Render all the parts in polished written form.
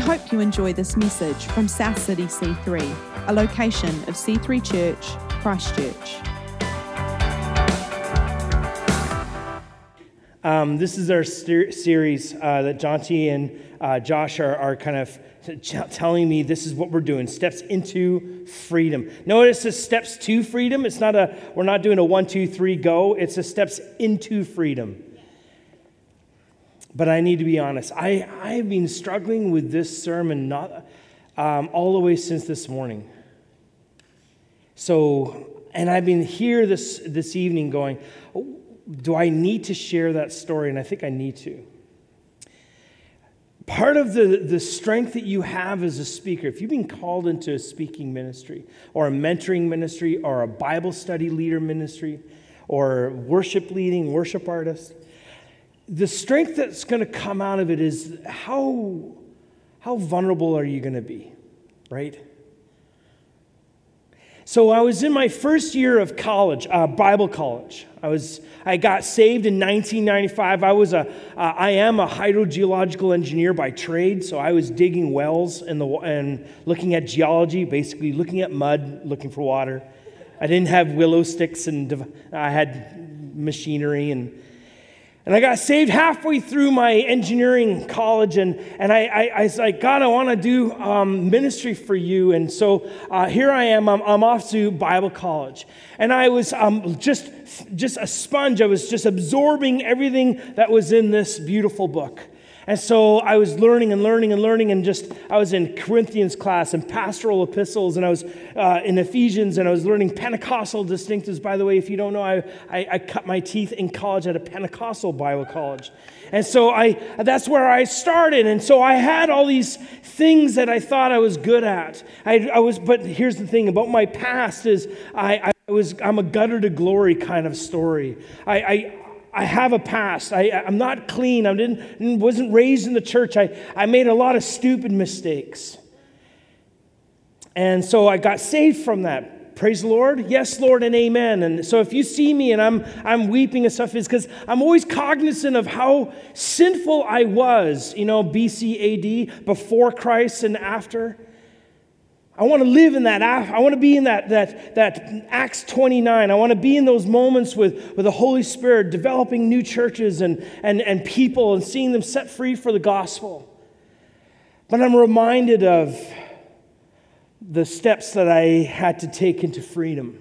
hope you enjoy this message from South City C3, a location of C3 Church, Christchurch. This is our series that Jonty and Josh are kind of telling me this is what we're doing, steps into freedom. Notice the steps to freedom. It's not we're not doing a 1, 2, 3, go. It's a steps into freedom. But I need to be honest. I've been struggling with this sermon all the way since this morning. And I've been here this evening going, do I need to share that story? And I think I need to. Part of the strength that you have as a speaker, if you've been called into a speaking ministry or a mentoring ministry or a Bible study leader ministry or worship leading, worship artist, the strength that's going to come out of it is how vulnerable are you going to be, right? So I was in my first year of college, Bible college. I got saved in 1995. I am a hydrogeological engineer by trade, so I was digging wells and looking at geology, basically looking at mud, looking for water. I didn't have willow sticks, and I had machinery, and I got saved halfway through my engineering college, and I was like, God, I want to do ministry for you. And so here I am. I'm off to Bible college. And I was just a sponge. I was just absorbing everything that was in this beautiful book. And so I was learning, and I was in Corinthians class and pastoral epistles, and I was in Ephesians, and I was learning Pentecostal distinctives. By the way, if you don't know, I cut my teeth in college at a Pentecostal Bible college. And so that's where I started. And so I had all these things that I thought I was good at. But here's the thing about my past is I'm a gutter to glory kind of story. I have a past. I'm not clean. Wasn't raised in the church. I made a lot of stupid mistakes. And so I got saved from that. Praise the Lord. Yes, Lord, and amen. And so if you see me and I'm weeping and stuff, it's because I'm always cognizant of how sinful I was, BC AD, before Christ and after. I want to live in that. I want to be in that Acts 29. I want to be in those moments with the Holy Spirit, developing new churches and people and seeing them set free for the gospel. But I'm reminded of the steps that I had to take into freedom.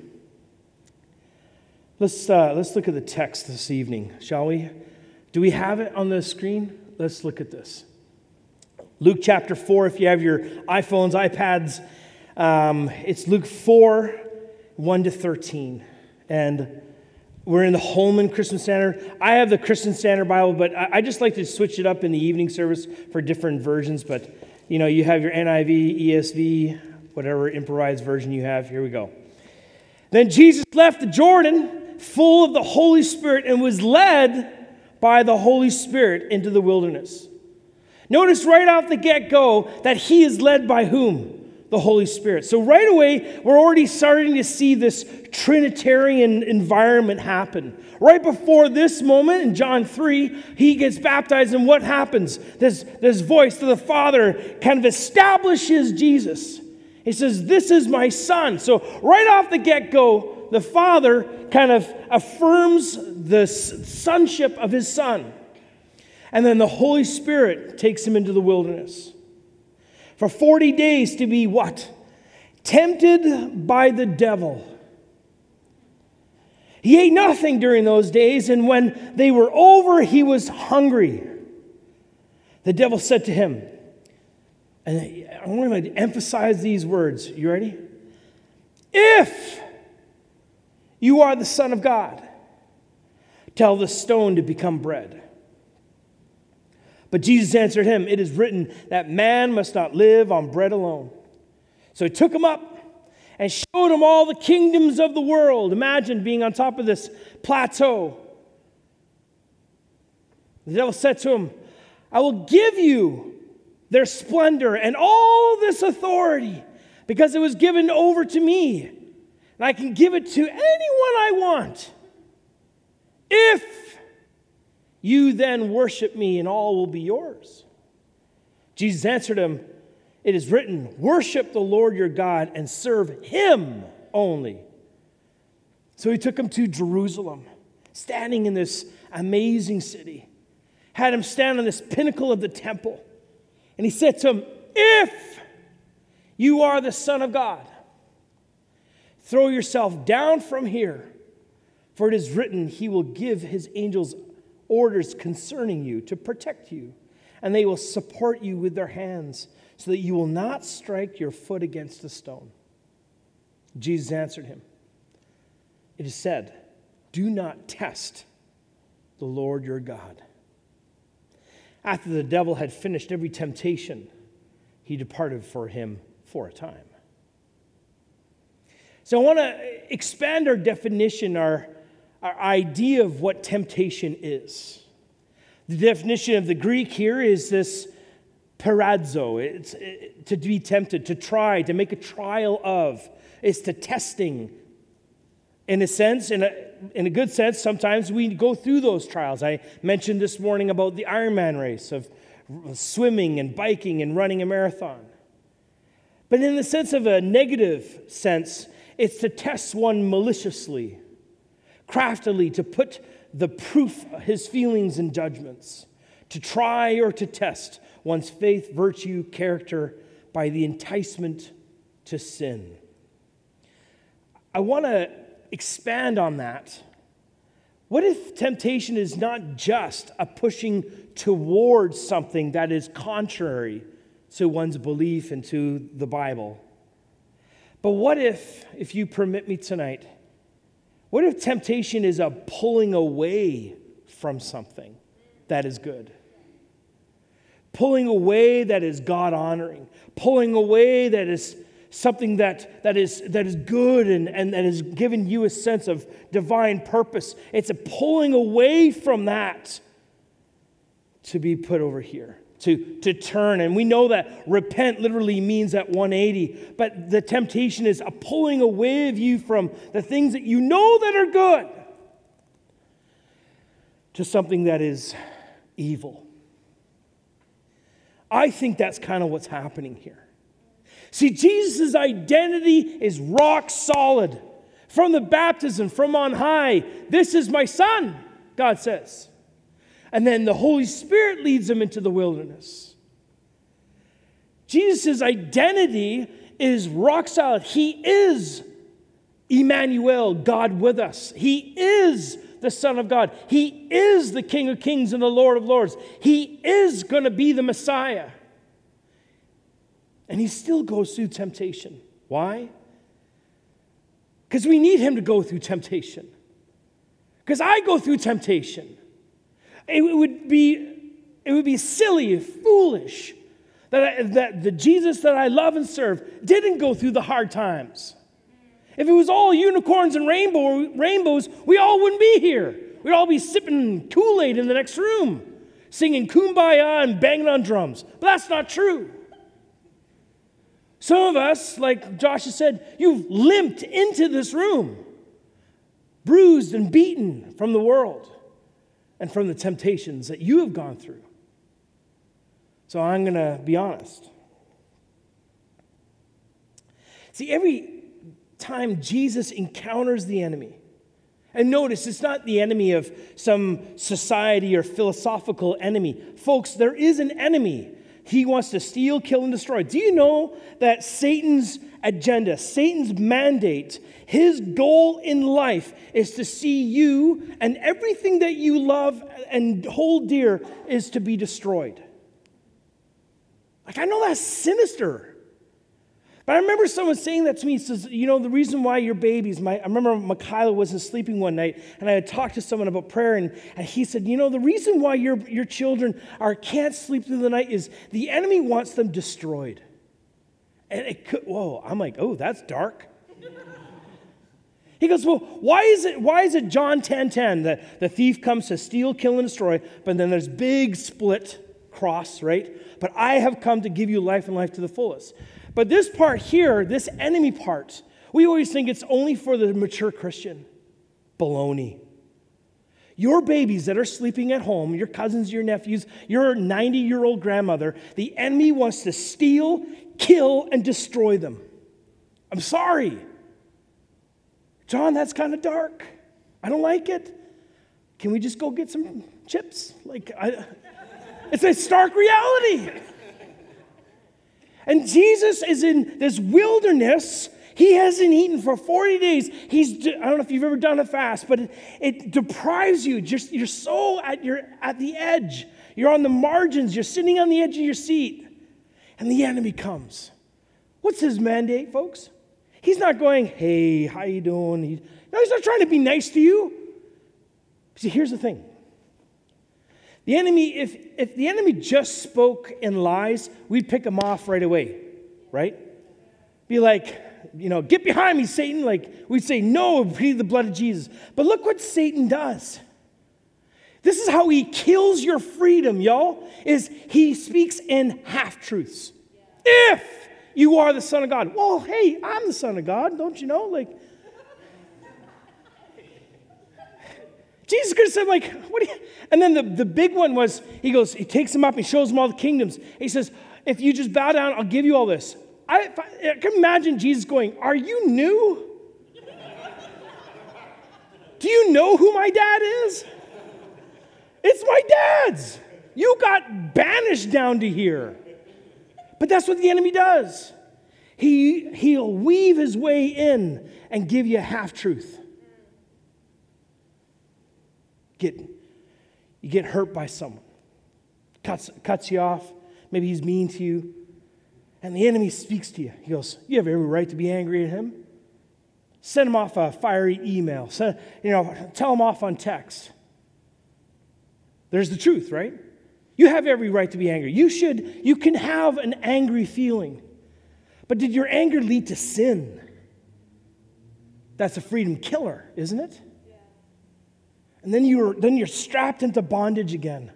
Let's look at the text this evening, shall we? Do we have it on the screen? Let's look at this. Luke chapter 4, if you have your iPhones, iPads, it's Luke 4, 1 to 13. And we're in the Holman Christian Standard. I have the Christian Standard Bible, but I just like to switch it up in the evening service for different versions. But, you have your NIV, ESV, whatever improvised version you have. Here we go. Then Jesus left the Jordan full of the Holy Spirit and was led by the Holy Spirit into the wilderness. Notice right off the get-go that he is led by whom? The Holy Spirit. So right away, we're already starting to see this Trinitarian environment happen. Right before this moment in John 3, he gets baptized, and what happens? This voice to the Father kind of establishes Jesus. He says, "This is my Son." So right off the get-go, the Father kind of affirms the sonship of his Son. And then the Holy Spirit takes him into the wilderness. For 40 days to be what? Tempted by the devil. He ate nothing during those days, and when they were over, he was hungry. The devil said to him, and I'm going to emphasize these words. You ready? If you are the Son of God, tell the stone to become bread. But Jesus answered him, "It is written that man must not live on bread alone." So he took him up and showed him all the kingdoms of the world. Imagine being on top of this plateau. The devil said to him, "I will give you their splendor and all this authority because it was given over to me, and I can give it to anyone I want. If you then worship me, and all will be yours." Jesus answered him, It is written, worship the Lord your God and serve him only. So he took him to Jerusalem, standing in this amazing city, had him stand on this pinnacle of the temple. And he said to him, if you are the Son of God, throw yourself down from here, for it is written, he will give his angels orders concerning you to protect you, and they will support you with their hands so that you will not strike your foot against a stone. Jesus answered him, it is said, do not test the Lord your God. After the devil had finished every temptation, he departed for him for a time. So I want to expand our definition, our idea of what temptation is. The definition of the Greek here is this peirazo. It's to be tempted, to try, to make a trial of. It's to testing. In a sense, in a good sense, sometimes we go through those trials. I mentioned this morning about the Ironman race of swimming and biking and running a marathon. But in the sense of a negative sense, it's to test one maliciously, craftily, to put the proof, his feelings and judgments, to try or to test one's faith, virtue, character by the enticement to sin. I want to expand on that. What if temptation is not just a pushing towards something that is contrary to one's belief and to the Bible? But what if you permit me tonight, what if temptation is a pulling away from something that is good? Pulling away that is God-honoring. Pulling away that is something that is good and that has given you a sense of divine purpose. It's a pulling away from that to be put over here, to turn. And we know that repent literally means at 180, but the temptation is a pulling away of you from the things that you know that are good to something that is evil. I think that's kind of what's happening here. See, Jesus' identity is rock solid. From the baptism, from on high, this is my son, God says. And then the Holy Spirit leads him into the wilderness. Jesus' identity is rock solid. He is Emmanuel, God with us. He is the Son of God. He is the King of Kings and the Lord of Lords. He is going to be the Messiah. And he still goes through temptation. Why? Because we need him to go through temptation. Because I go through temptation. It would be silly, foolish that the Jesus that I love and serve didn't go through the hard times. If it was all unicorns and rainbows, we all wouldn't be here. We'd all be sipping Kool-Aid in the next room, singing Kumbaya and banging on drums. But that's not true. Some of us, like Josh has said, you've limped into this room, bruised and beaten from the world and from the temptations that you have gone through. So I'm going to be honest. See, every time Jesus encounters the enemy, and notice it's not the enemy of some society or philosophical enemy. Folks, there is an enemy. He wants to steal, kill, and destroy. Do you know that Satan's agenda, Satan's mandate, his goal in life is to see you and everything that you love and hold dear is to be destroyed? Like, I know that's sinister. But I remember someone saying that to me. He says, you know, the reason why your babies, I remember Mikayla wasn't sleeping one night, and I had talked to someone about prayer, and he said, you know, the reason why your children can't sleep through the night is the enemy wants them destroyed. And I'm like, oh, that's dark. He goes, well, why is it John 10:10 that the thief comes to steal, kill, and destroy, but then there's big split cross, right? But I have come to give you life and life to the fullest. But this part here, this enemy part, we always think it's only for the mature Christian. Baloney. Your babies that are sleeping at home, your cousins, your nephews, your 90-year-old grandmother, the enemy wants to steal, kill, and destroy them. I'm sorry. John, that's kind of dark. I don't like it. Can we just go get some chips? It's a stark reality. And Jesus is in this wilderness. He hasn't eaten for 40 days. I don't know if you've ever done a fast, but it deprives you. You're so at the edge. You're on the margins. You're sitting on the edge of your seat. And the enemy comes. What's his mandate, folks? He's not going, hey, how you doing? He's not trying to be nice to you. See, here's the thing. The enemy, if the enemy just spoke in lies, we'd pick him off right away, right? Be like, get behind me, Satan. We'd say, no, plead the blood of Jesus. But look what Satan does. This is how he kills your freedom, y'all, is he speaks in half-truths. If you are the Son of God. Well, hey, I'm the Son of God, don't you know? Jesus could have said, what do you... And then the big one was, he takes him up, he shows him all the kingdoms. He says, if you just bow down, I'll give you all this. I can imagine Jesus going, are you new? Do you know who my dad is? It's my dad's. You got banished down to here. But that's what the enemy does. He'll weave his way in and give you a half-truth. You get hurt by someone. Cuts you off. Maybe he's mean to you. And the enemy speaks to you. He goes, you have every right to be angry at him. Send him off a fiery email. Tell him off on text. There's the truth, right? You have every right to be angry. You can have an angry feeling. But did your anger lead to sin? That's a freedom killer, isn't it? Yeah. And then you're strapped into bondage again.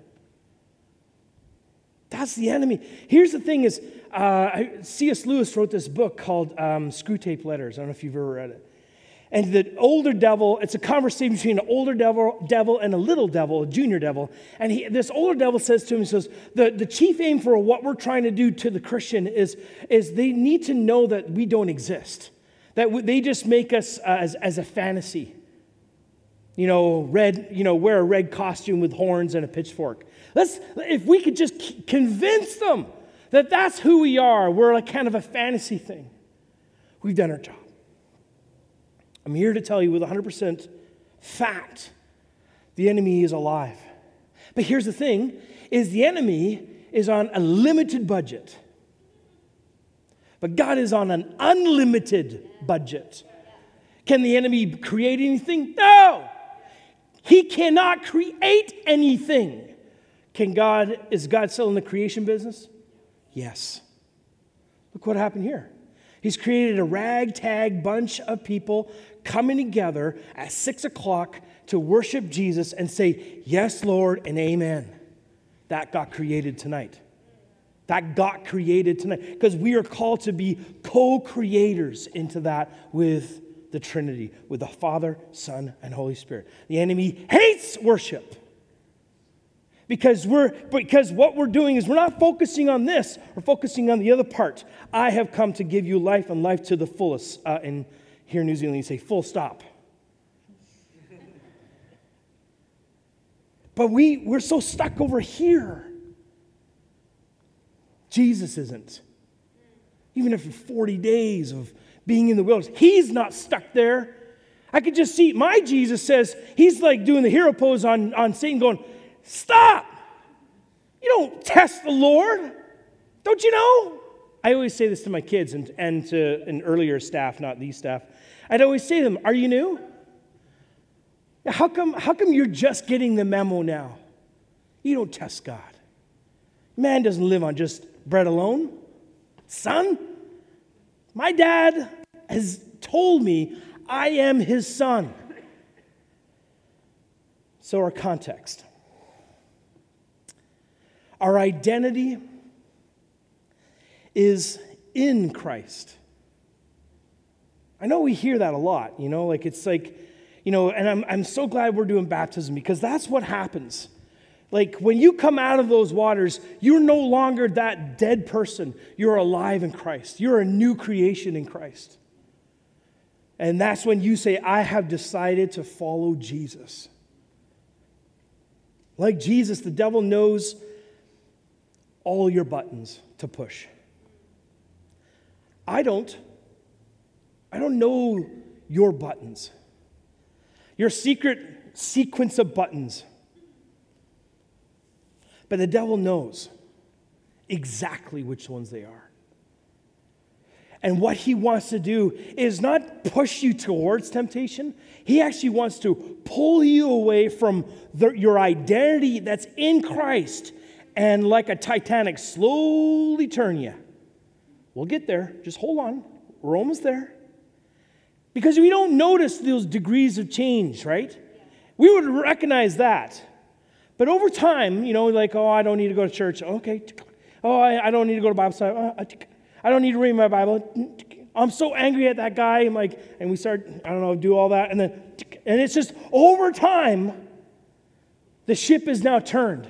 That's the enemy. Here's the thing is, C.S. Lewis wrote this book called Screwtape Letters. I don't know if you've ever read it. And the older devil, it's a conversation between an older devil and a little devil, a junior devil. And this older devil says to him, he says, the chief aim for what we're trying to do to the Christian is they need to know that we don't exist. That they just make us as a fantasy. Wear a red costume with horns and a pitchfork. If we could just convince them that that's who we are, we're like kind of a fantasy thing, we've done our job. I'm here to tell you with 100% fact, the enemy is alive. But here's the thing, is the enemy is on a limited budget. But God is on an unlimited budget. Can the enemy create anything? No! He cannot create anything. Is God still in the creation business? Yes. Look what happened here. He's created a ragtag bunch of people coming together at 6 o'clock to worship Jesus and say, yes, Lord, and amen. That got created tonight. Because we are called to be co-creators into that with the Trinity, with the Father, Son, and Holy Spirit. The enemy hates worship. Because what we're doing is we're not focusing on this, we're focusing on the other part. I have come to give you life and life to the fullest. And here in New Zealand, you say full stop. But we're so stuck over here. Jesus isn't. Even after 40 days of being in the wilderness, he's not stuck there. I could just see my Jesus says, he's like doing the hero pose on Satan going, stop! You don't test the Lord. Don't you know? I always say this to my kids and to an earlier staff, not these staff. I'd always say to them, are you new? How come you're just getting the memo now? You don't test God. Man doesn't live on just bread alone. Son, my dad has told me I am his son. So our context. Our identity is in Christ. I know we hear that a lot, it's like, And I'm so glad we're doing baptism, because that's what happens. Like, when you come out of those waters, you're no longer that dead person. You're alive in Christ. You're a new creation in Christ. And that's when you say, I have decided to follow Jesus. Like Jesus, the devil knows all your buttons to push. I don't know your buttons, your secret sequence of buttons. But the devil knows exactly which ones they are. And what he wants to do is not push you towards temptation. He actually wants to pull you away from your identity that's in Christ, and like a Titanic, slowly turn you. We'll get there. Just hold on. We're almost there. Because we don't notice those degrees of change, right? We would recognize that. But over time, like, oh, I don't need to go to church. Okay. Oh, I don't need to go to Bible study. I don't need to read my Bible. I'm so angry at that guy. And we start, do all that. And it's just over time, the ship is now turned.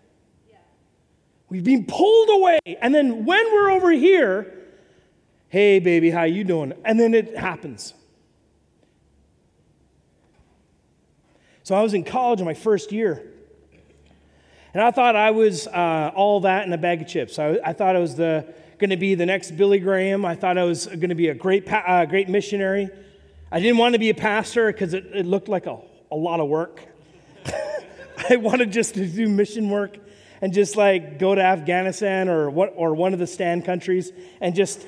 We've been pulled away. And then when we're over here, hey, baby, how you doing? And then it happens. So I was in college in my first year. And I thought I was all that in a bag of chips. I thought I was going to be the next Billy Graham. I thought I was going to be a great missionary. I didn't want to be a pastor because it looked like a lot of work. I wanted just to do mission work and just like go to Afghanistan or one of the Stan countries and just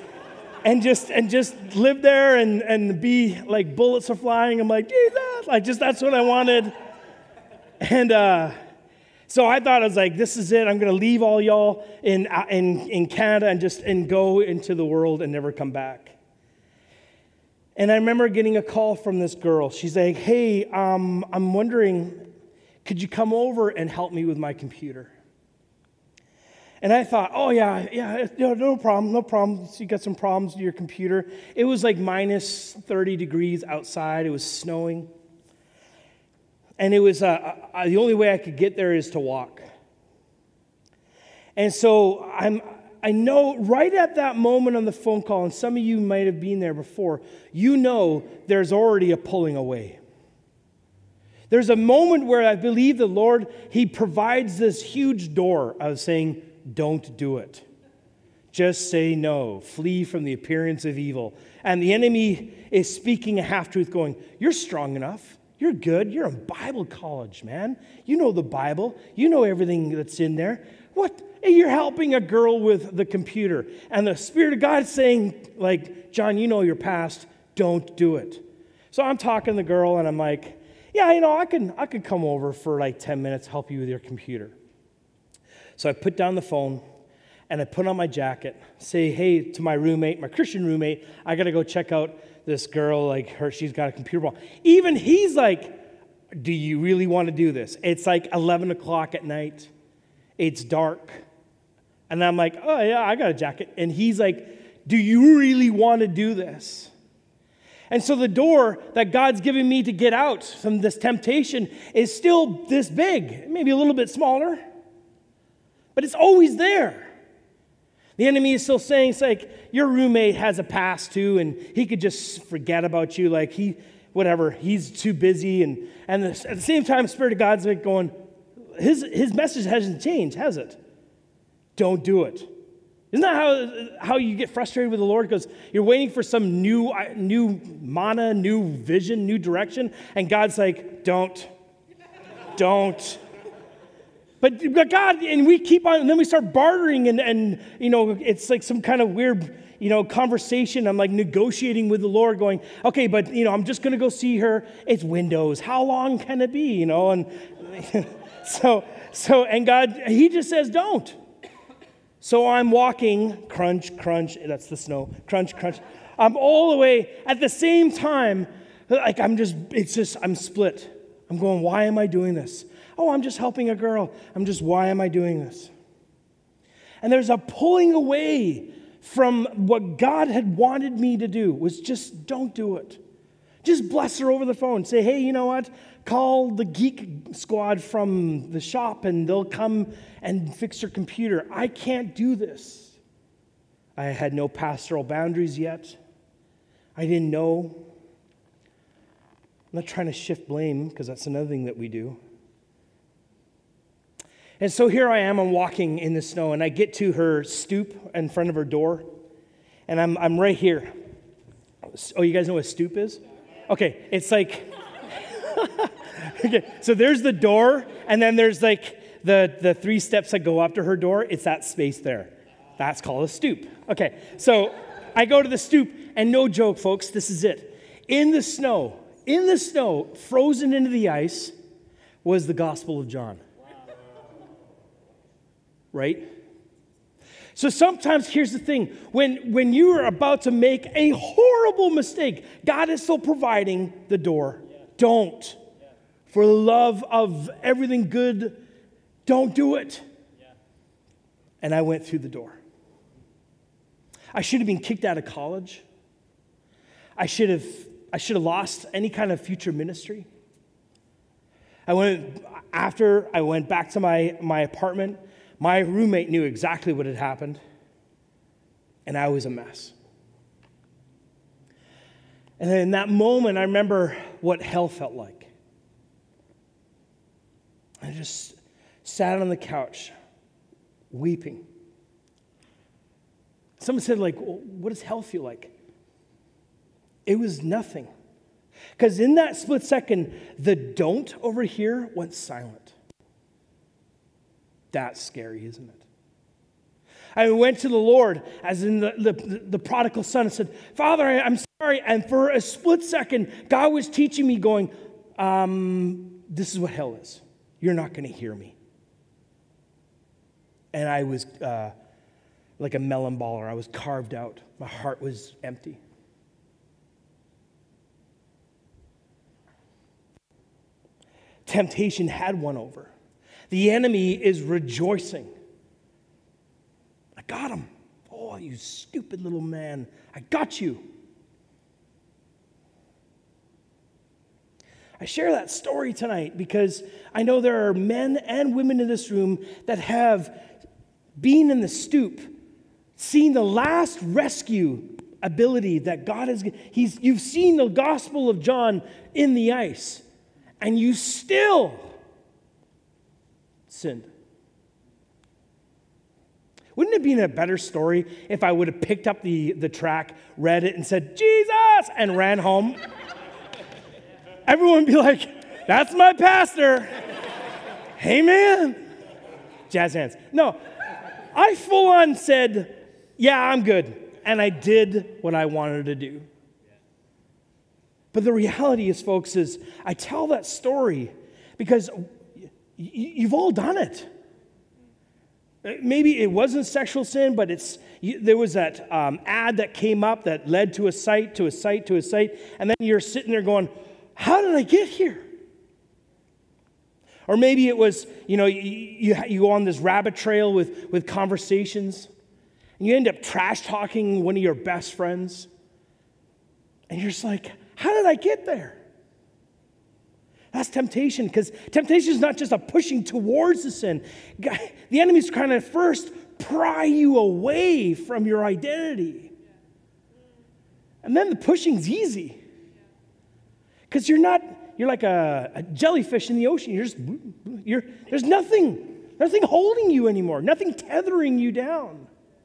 live there and be like bullets are flying. I'm like, Jesus, that's what I wanted. And so I thought, I was like, this is it. I'm going to leave all y'all in Canada and go into the world and never come back. And I remember getting a call from this girl. She's like, hey, I'm wondering, could you come over and help me with my computer? And I thought, oh, yeah, no problem. You got some problems with your computer. It was like minus 30 degrees outside. It was snowing. And it was the only way I could get there is to walk. And so I know right at that moment on the phone call, and some of you might have been there before, there's already a pulling away. There's a moment where I believe the Lord, He provides this huge door of saying, don't do it. Just say no. Flee from the appearance of evil. And the enemy is speaking a half-truth going, you're strong enough. You're good. You're in Bible college, man. You know the Bible. You know everything that's in there. What? You're helping a girl with the computer. And the Spirit of God is saying, like, John, you know your past. Don't do it. So I'm talking to the girl, and I'm like, yeah, I could come over for like 10 minutes, help you with your computer. So I put down the phone, and I put on my jacket, say, hey, to my roommate, my Christian roommate, I got to go check out this girl, she's got a computer problem. Even he's like, do you really want to do this? It's like 11 o'clock at night. It's dark. And I'm like, oh, yeah, I got a jacket. And he's like, do you really want to do this? And so the door that God's given me to get out from this temptation is still this big, maybe a little bit smaller, but it's always there. The enemy is still saying, it's like, your roommate has a past too, and he could just forget about you, like he's too busy. And at the same time, Spirit of God's like going, his message hasn't changed, has it? Don't do it. Isn't that how you get frustrated with the Lord? Because you're waiting for some new manna, new vision, new direction, and God's like, don't. But God, and we keep on, and then we start bartering, and it's like some kind of weird, conversation. I'm like negotiating with the Lord, going, okay, but I'm just going to go see her. It's Windows. How long can it be? And and God, He just says, don't. So I'm walking, crunch, crunch. That's the snow. Crunch, crunch. I'm all the way at the same time. Like I'm split. I'm going, why am I doing this? Oh, I'm just helping a girl. Why am I doing this? And there's a pulling away from what God had wanted me to do, was just don't do it. Just bless her over the phone. Say, hey, you know what? Call the geek squad from the shop and they'll come and fix your computer. I can't do this. I had no pastoral boundaries yet. I didn't know. I'm not trying to shift blame because that's another thing that we do. And so here I am, I'm walking in the snow, and I get to her stoop in front of her door, and I'm right here. Oh, you guys know what a stoop is? Okay, it's like, okay, so there's the door, and then there's like the 3 steps that go up to her door. It's that space there. That's called a stoop. Okay, so I go to the stoop, and no joke, folks, this is it. In the snow, frozen into the ice, was the Gospel of John. Right? So sometimes, here's the thing, when you are about to make a horrible mistake, God is still providing the door. Yeah. Don't. Yeah. For the love of everything good, don't do it. Yeah. And I went through the door. I should have been kicked out of college. I should have lost any kind of future ministry. I went back to my apartment. My roommate knew exactly what had happened, and I was a mess. And in that moment, I remember what hell felt like. I just sat on the couch, weeping. Someone said, like, well, what does hell feel like? It was nothing. Because in that split second, the don't over here went silent. That's scary, isn't it? I went to the Lord, as in the prodigal son, and said, Father, I'm sorry. And for a split second, God was teaching me, going, this is what hell is. You're not going to hear me. And I was like a melon baller. I was carved out. My heart was empty. Temptation had won over. The enemy is rejoicing. I got him. Oh, you stupid little man. I got you. I share that story tonight because I know there are men and women in this room that have been in the stoop, seen the last rescue ability that God has. You've seen the Gospel of John in the ice, and you still sinned. Wouldn't it have been a better story if I would have picked up the track, read it, and said, Jesus, and ran home? Everyone would be like, that's my pastor. Amen. Jazz hands. No, I full on said, yeah, I'm good. And I did what I wanted to do. But the reality is, folks, is I tell that story because you've all done it. Maybe it wasn't sexual sin, but there was that ad that came up that led to a site, and then you're sitting there going, how did I get here? Or maybe it was, you go on this rabbit trail with conversations, and you end up trash talking one of your best friends, and you're just like, how did I get there? That's temptation, because temptation is not just a pushing towards the sin. The enemy's trying to first pry you away from your identity. And then the pushing's easy. Because you're like a jellyfish in the ocean. There's nothing holding you anymore, nothing tethering you down.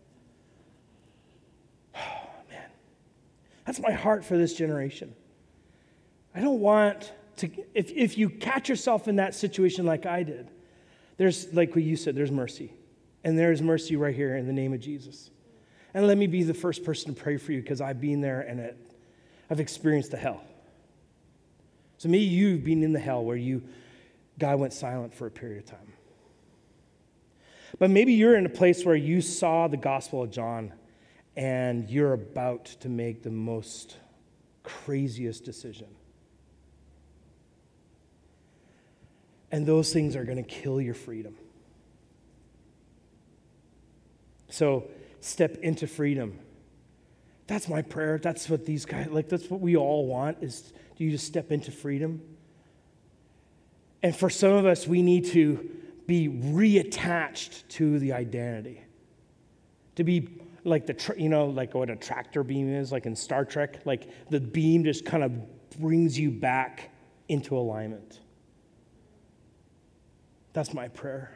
Oh, man. That's my heart for this generation. I don't want to, if you catch yourself in that situation like I did, there's, like what you said, there's mercy. And there's mercy right here in the name of Jesus. And let me be the first person to pray for you because I've been there and I've experienced the hell. So maybe you've been in the hell where God went silent for a period of time. But maybe you're in a place where you saw the Gospel of John and you're about to make the most craziest decision. And those things are going to kill your freedom. So step into freedom That's my prayer. That's what these guys, that's what we all want, is you to step into freedom. And for some of us, we need to be reattached to the identity. To be like like what a tractor beam is, like in Star Trek, like the beam just kind of brings you back into alignment. That's my prayer.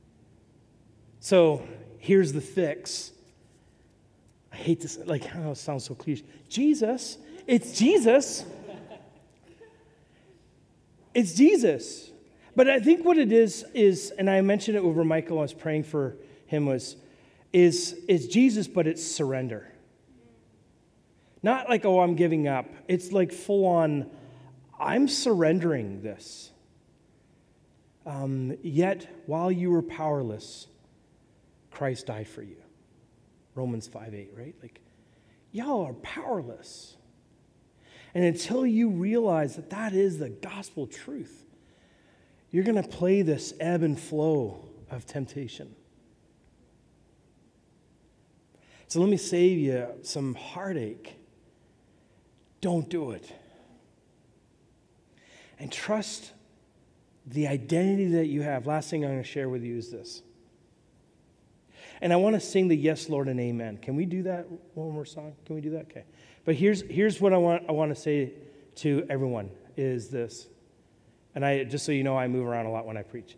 So here's the fix. I hate this, it sounds so cliche. Jesus, it's Jesus. It's Jesus. But I think what it is, and I mentioned it over Michael, I was praying for him, is Jesus, but it's surrender. Not like, oh, I'm giving up. It's like full on, I'm surrendering this. Yet, while you were powerless, Christ died for you. Romans 5:8, right? Like, y'all are powerless. And until you realize that that is the gospel truth, you're going to play this ebb and flow of temptation. So let me save you some heartache. Don't do it. And trust the identity that you have. Last thing I'm going to share with you is this. And I want to sing the Yes, Lord, and Amen. Can we do that one more song? Can we do that? Okay. But here's what I want to say to everyone is this. And just so you know, I move around a lot when I preach.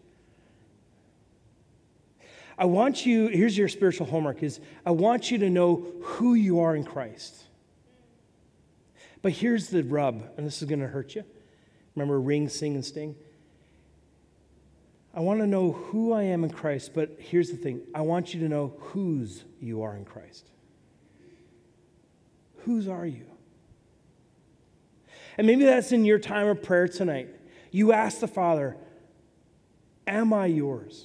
Here's your spiritual homework, is I want you to know who you are in Christ. But here's the rub, and this is going to hurt you. Remember ring, sing, and sting? I want to know who I am in Christ, but here's the thing. I want you to know whose you are in Christ. Whose are you? And maybe that's in your time of prayer tonight. You ask the Father, am I yours?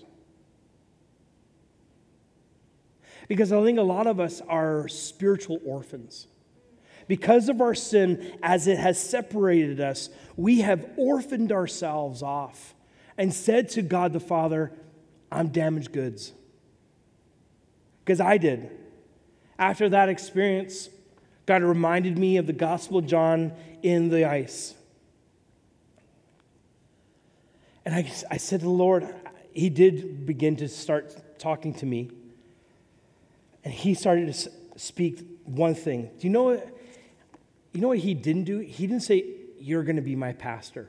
Because I think a lot of us are spiritual orphans. Because of our sin, as it has separated us, we have orphaned ourselves off and said to God the Father, I'm damaged goods. Because I did. After that experience, God reminded me of the Gospel of John in the ice. And I said to the Lord, he did begin to start talking to me. And he started to speak one thing. Do you know what he didn't do? He didn't say, you're going to be my pastor.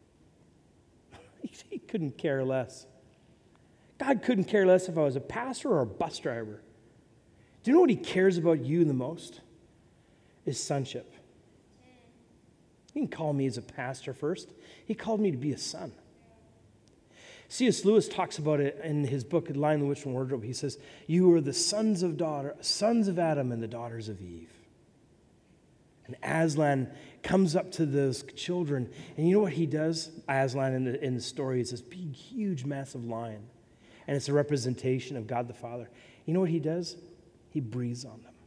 He couldn't care less. God couldn't care less if I was a pastor or a bus driver. Do you know what he cares about you the most? Is sonship. He didn't call me as a pastor first. He called me to be a son. C.S. Lewis talks about it in his book, Lion, the Witch, and Wardrobe. He says, you are the sons of Adam and the daughters of Eve. And Aslan comes up to those children, and you know what he does? Aslan in the story is this big, huge, massive lion, and it's a representation of God the Father. You know what he does? He breathes on them,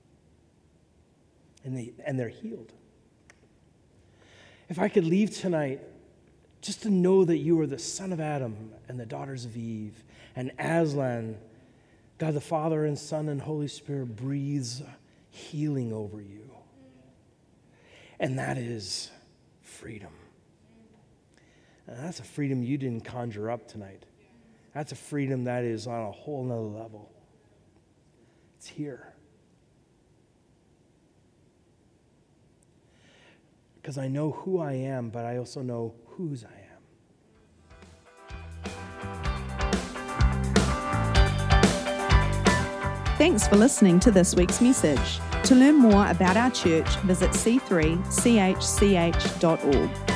and they're healed. If I could leave tonight just to know that you are the son of Adam and the daughters of Eve, and Aslan, God the Father and Son and Holy Spirit breathes healing over you. And that is freedom. And that's a freedom you didn't conjure up tonight. That's a freedom that is on a whole nother level. It's here. Because I know who I am, but I also know whose I am. Thanks for listening to this week's message. To learn more about our church, visit c3chch.org.